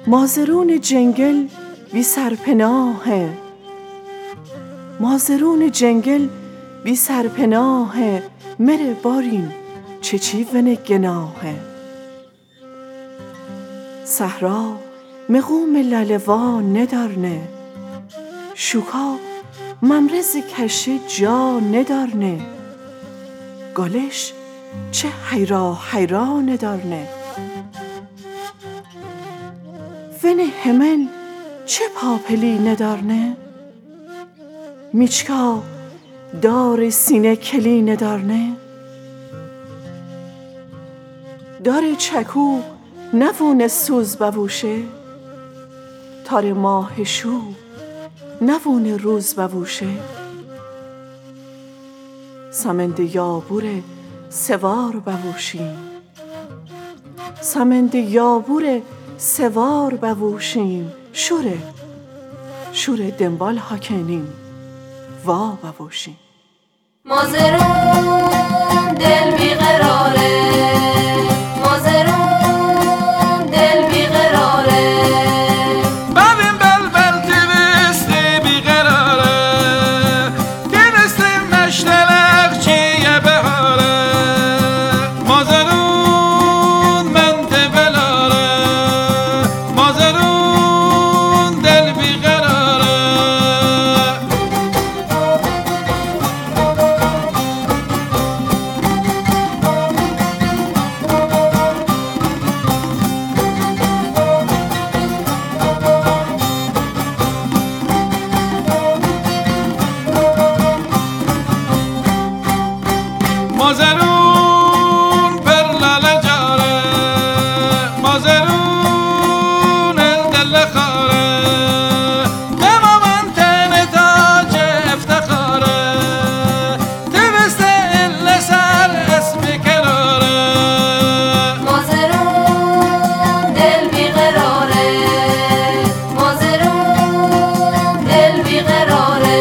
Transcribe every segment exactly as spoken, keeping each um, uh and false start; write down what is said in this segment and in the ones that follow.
مازرون جنگل بی سرپناهه، مازرون جنگل بی سرپناهه، مره بارین چه چیون گناهه. صحرا مقوم لالوا ندارنه، شوکا ممرز کشه جا ندارنه، گالش چه حیرا حیرا ندارنه. ونه همن چه پاپلی ندارنه، میچکا دار سینه کلی ندارنه. دار چکو نوون سوز بووشه، تار ماه شو نوون روز بووشه. سمند یابور سوار بووشیم، سمند یابور سوار بووشیم. شوره شوره دنبال ها کنیم وا بووشیم. مازرون دل بیقراره، مازرون دل بیقراره. ببین بلبل تیرستی بیقراره، تیرستی مشتلق چیه بهاره. مازرون من تبلاره، مازرون دل بیقراره. مازرون پر لاله جاره، مازرون دل خاره. دما من تن تاج افتخاره، تبست ال سر اسم کراره. مازرون دل بیقراره، مازرون دل بیقراره.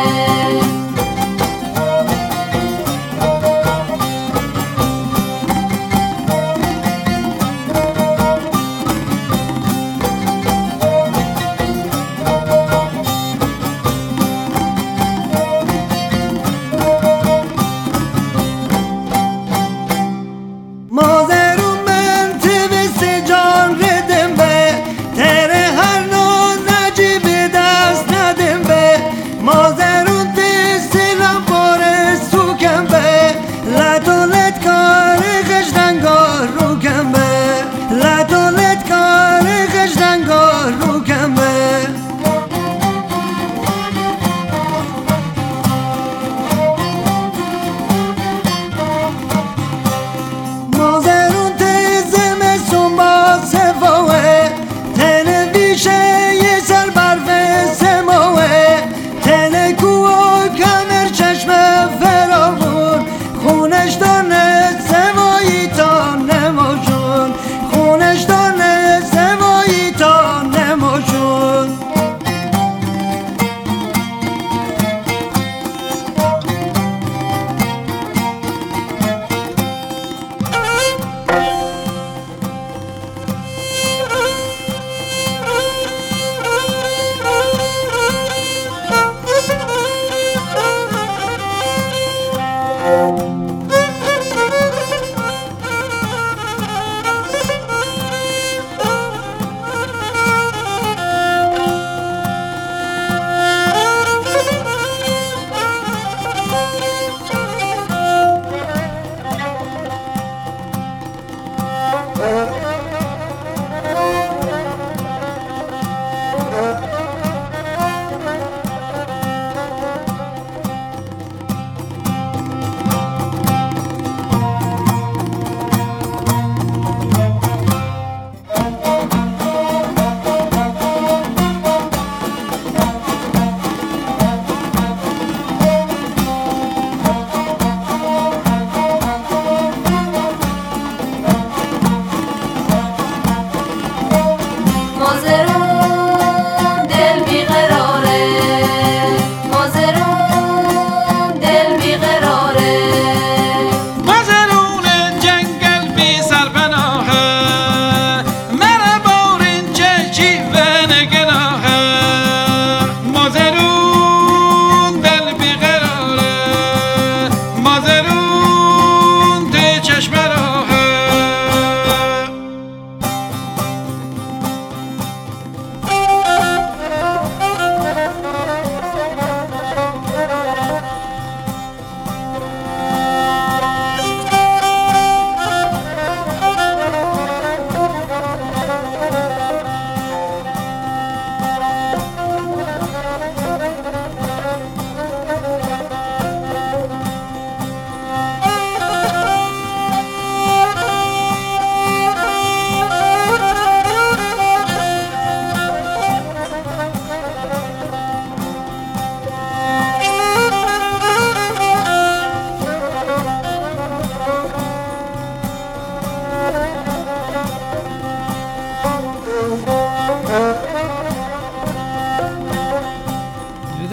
مازرون من تبست جان ردم به، تره هر نو نجیب دست ندم به. مازرون دست لامپاره سوکم به، لطولت کار خشتنگار روکم به، لطولت کار خشتنگار روکم به. مازرون تزم سنبا سفاوه، تن بیشه یه سر برف سماوه. تن کوه کمر چشم فراغون، خونش دارنه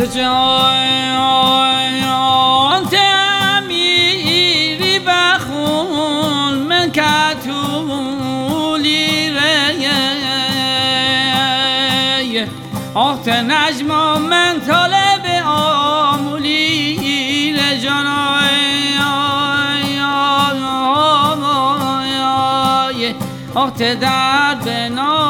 جان تمیری بخون من کتولی ری آخت نجم من طالب آمولی ری جانای آخت درد به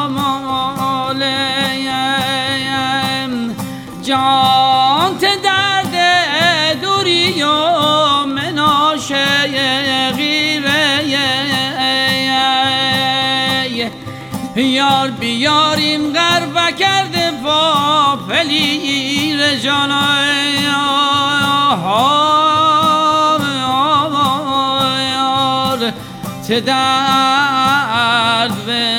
نامالیم جان ته درد دوری و مناشه غیره یار بیاریم غربه کرده با پلیر جانای یار ته درد